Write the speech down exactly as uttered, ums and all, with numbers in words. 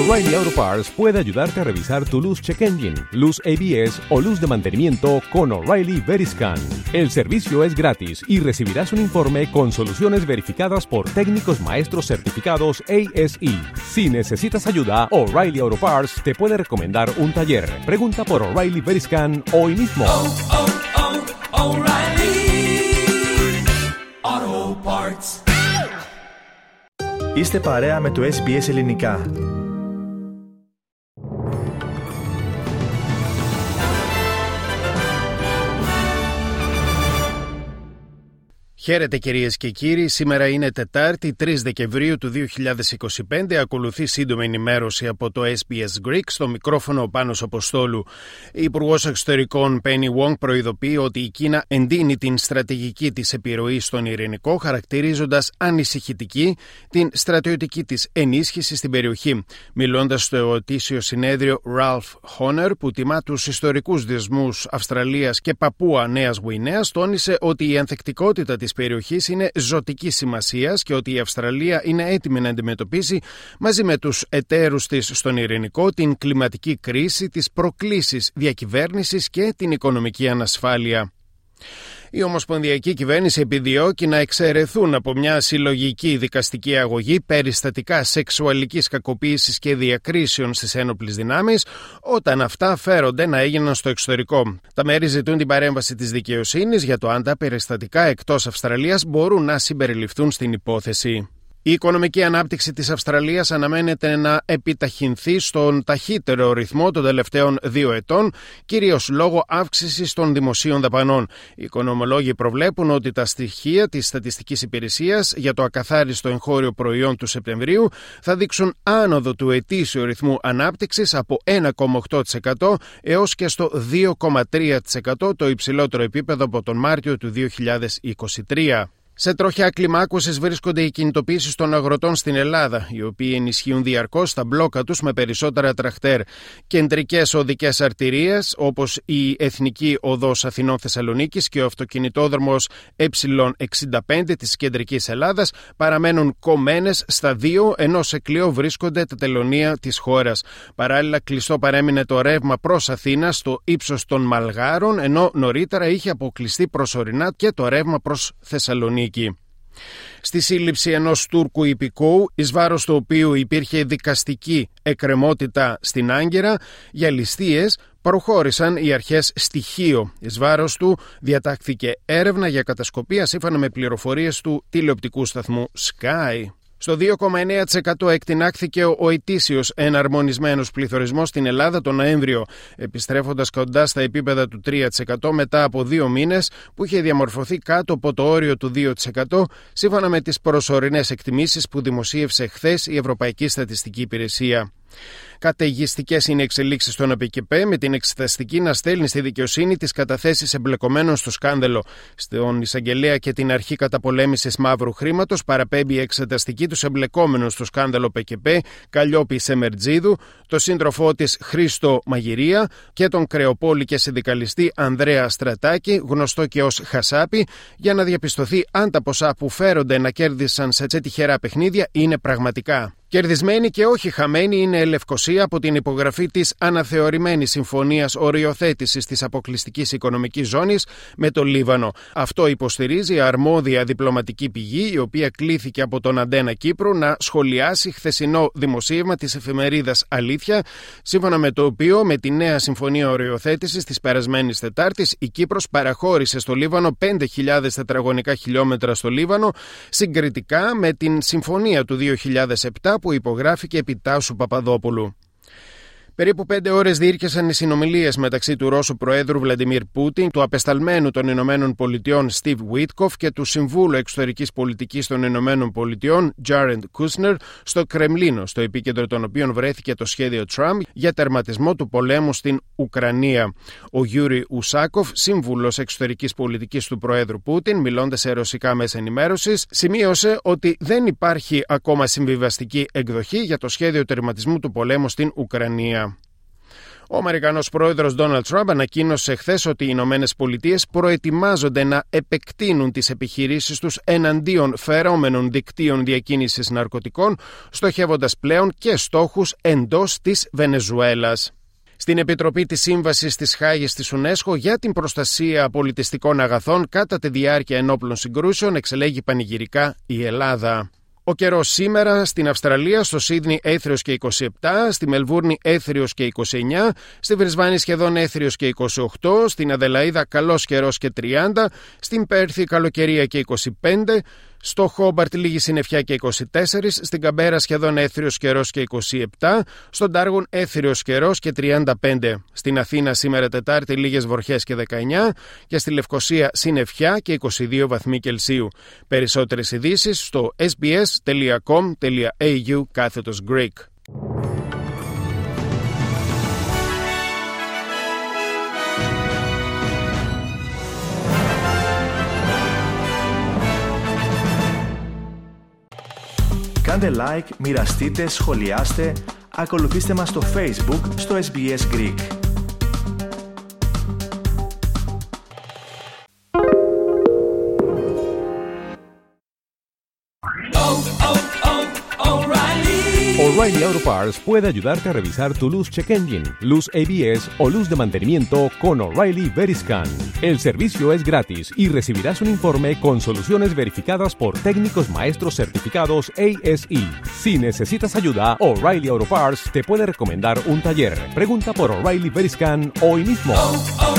O'Reilly Auto Parts puede ayudarte a revisar tu luz check engine, luz A B S o luz de mantenimiento con O'Reilly Veriscan. El servicio es gratis y recibirás un informe con soluciones verificadas por técnicos maestros certificados A S E. Si necesitas ayuda, O'Reilly Auto Parts te puede recomendar un taller. Pregunta por O'Reilly Veriscan hoy mismo. Oh, oh, oh, O'Reilly Auto Parts. Είστε παρέα με το ες μπι ες Ελληνικά. Χαίρετε κυρίες και κύριοι, σήμερα είναι Τετάρτη, τρεις Δεκεμβρίου του δύο χιλιάδες είκοσι πέντε. Ακολουθεί σύντομη ενημέρωση από το ες μπι ες Greek. Στο μικρόφωνο ο Πάνος Αποστόλου. Η Υπουργός Εξωτερικών Penny Wong προειδοποιεί ότι η Κίνα εντείνει την στρατηγική της επιρροή στον Ειρηνικό, χαρακτηρίζοντας ανησυχητική την στρατιωτική της ενίσχυση στην περιοχή. Μιλώντας στο ετήσιο συνέδριο Ralph Honor, που τιμά τους ιστορικούς δεσμούς Αυστραλίας και Παππούα Νέας Γουινέας, τόνισε ότι η ανθεκτικότητα της περιοχής είναι ζωτικής σημασίας και ότι η Αυστραλία είναι έτοιμη να αντιμετωπίσει μαζί με τους εταίρους της στον Ειρηνικό την κλιματική κρίση, τις προκλήσεις διακυβέρνησης και την οικονομική ανασφάλεια. Η Ομοσπονδιακή Κυβέρνηση επιδιώκει να εξαιρεθούν από μια συλλογική δικαστική αγωγή περιστατικά σεξουαλικής κακοποίησης και διακρίσεων στις ένοπλες δυνάμεις, όταν αυτά φέρονται να έγιναν στο εξωτερικό. Τα μέρη ζητούν την παρέμβαση της δικαιοσύνης για το αν τα περιστατικά εκτός Αυστραλίας μπορούν να συμπεριληφθούν στην υπόθεση. Η οικονομική ανάπτυξη της Αυστραλίας αναμένεται να επιταχυνθεί στον ταχύτερο ρυθμό των τελευταίων δύο ετών, κυρίως λόγω αύξησης των δημοσίων δαπανών. Οι οικονομολόγοι προβλέπουν ότι τα στοιχεία της Στατιστικής Υπηρεσίας για το ακαθάριστο εγχώριο προϊόν του Σεπτεμβρίου θα δείξουν άνοδο του ετήσιου ρυθμού ανάπτυξης από ένα κόμμα οκτώ τοις εκατό έως και στο δύο κόμμα τρία τοις εκατό, το υψηλότερο επίπεδο από τον Μάρτιο του δύο χιλιάδες είκοσι τρία. Σε τροχιά κλιμάκωσης βρίσκονται οι κινητοποιήσεις των αγροτών στην Ελλάδα, οι οποίοι ενισχύουν διαρκώς τα μπλόκα τους με περισσότερα τραχτέρ. Κεντρικές οδικές αρτηρίες, όπως η Εθνική Οδός Αθηνών-Θεσσαλονίκης και ο αυτοκινητόδρομος Ε εξήντα πέντε της Κεντρικής Ελλάδας, παραμένουν κομμένες στα δύο, ενώ σε κλειό βρίσκονται τα τελωνεία της χώρας. Παράλληλα, κλειστό παρέμεινε το ρεύμα προς Αθήνα στο ύψος των Μαλγάρων, ενώ νωρίτερα είχε αποκλειστεί προσωρινά και το ρεύμα προς Θεσσαλονίκη. Στη σύλληψη ενός Τούρκου υπηκόου, εις βάρος του οποίου υπήρχε δικαστική εκκρεμότητα στην Άγκυρα για ληστείες, προχώρησαν οι αρχές στοιχείο. Εις βάρος του διατάχθηκε έρευνα για κατασκοπία σύμφωνα με πληροφορίες του τηλεοπτικού σταθμού Sky. Στο δύο κόμμα εννέα τοις εκατό εκτινάχθηκε ο ετήσιος εναρμονισμένος πληθωρισμός στην Ελλάδα τον Νοέμβριο, επιστρέφοντας κοντά στα επίπεδα του τρία τοις εκατό μετά από δύο μήνες που είχε διαμορφωθεί κάτω από το όριο του δύο τοις εκατό, σύμφωνα με τις προσωρινές εκτιμήσεις που δημοσίευσε χθες η Ευρωπαϊκή Στατιστική Υπηρεσία. Καταιγιστικές είναι οι εξελίξεις στον ΑΠΚΠ, με την εξεταστική να στέλνει στη δικαιοσύνη τις καταθέσεις εμπλεκομένων στο σκάνδαλο. Στον εισαγγελέα και την αρχή καταπολέμησης μαύρου χρήματος παραπέμπει η εξεταστική τους εμπλεκόμενων στο σκάνδαλο ΠΚΠ, Καλλιόπη Σεμερτζίδου, το σύντροφό της Χρήστο Μαγειρία και τον κρεοπόλη και συνδικαλιστή Ανδρέα Στρατάκη, γνωστό και ως Χασάπη, για να διαπιστωθεί αν τα ποσά που φέρονται να κέρδισαν σε τυχερά παιχνίδια είναι πραγματικά. Κερδισμένη και όχι χαμένη είναι η Λευκοσία από την υπογραφή της αναθεωρημένης συμφωνίας οριοθέτησης της αποκλειστικής οικονομικής ζώνης με το Λίβανο. Αυτό υποστηρίζει η αρμόδια διπλωματική πηγή, η οποία κλήθηκε από τον Αντένα Κύπρου να σχολιάσει χθεσινό δημοσίευμα της εφημερίδας Αλήθεια, σύμφωνα με το οποίο με τη νέα συμφωνία οριοθέτησης της περασμένης Τετάρτης η Κύπρος παραχώρησε στο Λίβανο πέντε χιλιάδες τετραγωνικά χιλιόμετρα στο Λίβανο, συγκριτικά με την συμφωνία του δύο χιλιάδες επτά που υπογράφηκε επί Τάσου Παπαδόπουλου. Περίπου πέντε ώρες διήρκεσαν οι συνομιλίες μεταξύ του Ρώσου Προέδρου Βλαντιμίρ Πούτιν, του απεσταλμένου των Ηνωμένων Πολιτειών Στιβ Βίτκοφ και του Συμβούλου Εξωτερικής Πολιτικής των Ηνωμένων Πολιτειών Τζάρεντ Κούσνερ στο Κρεμλίνο, στο επίκεντρο των οποίων βρέθηκε το σχέδιο Τραμπ για τερματισμό του πολέμου στην Ουκρανία. Ο Γιούρι Ουσάκοφ, σύμβουλος εξωτερικής πολιτικής του Προέδρου Πούτιν, μιλώντας σε ρωσικά μέσα ενημέρωσης, σημείωσε ότι δεν υπάρχει ακόμα συμβιβαστική εκδοχή για το σχέδιο τερματισμού του πολέμου στην Ουκρανία. Ο Αμερικανός πρόεδρος Ντόναλντ Τραμπ ανακοίνωσε χθες ότι οι Ηνωμένες Πολιτείες προετοιμάζονται να επεκτείνουν τις επιχειρήσεις τους εναντίον φερόμενων δικτύων διακίνησης ναρκωτικών, στοχεύοντας πλέον και στόχους εντός της Βενεζουέλας. Στην Επιτροπή της Σύμβασης της Χάγης της UNESCO για την προστασία πολιτιστικών αγαθών κατά τη διάρκεια ενόπλων συγκρούσεων εξελέγει πανηγυρικά η Ελλάδα. Ο καιρός σήμερα στην Αυστραλία, στο Σίδνεϊ έθριος και είκοσι επτά, στη Μελβούρνη έθριος και είκοσι εννιά, στη Βρυσβάνη σχεδόν έθριος και είκοσι οκτώ, στην Αδελαΐδα καλός καιρός και τριάντα, στην Πέρθη καλοκαιρία και είκοσι πέντε, στο Χόμπαρτ λίγη συννεφιά και είκοσι τέσσερα, στην Καμπέρα σχεδόν έθριος καιρός και είκοσι επτά, στον Ντάργουν έθριος καιρός και τριάντα πέντε. Στην Αθήνα σήμερα Τετάρτη λίγες βροχές και δεκαεννιά και στη Λευκοσία συννεφιά και είκοσι δύο βαθμοί Κελσίου. Περισσότερες ειδήσεις στο sbs.com.au κάθετος Greek. Κάντε like, μοιραστείτε, σχολιάστε, ακολουθήστε μας στο Facebook στο ες μπι ες Greek. O'Reilly Auto Parts puede ayudarte a revisar tu luz check engine, luz A B S o luz de mantenimiento con O'Reilly Veriscan. El servicio es gratis y recibirás un informe con soluciones verificadas por técnicos maestros certificados A S E. Si necesitas ayuda, O'Reilly Auto Parts te puede recomendar un taller. Pregunta por O'Reilly Veriscan hoy mismo. Oh, oh.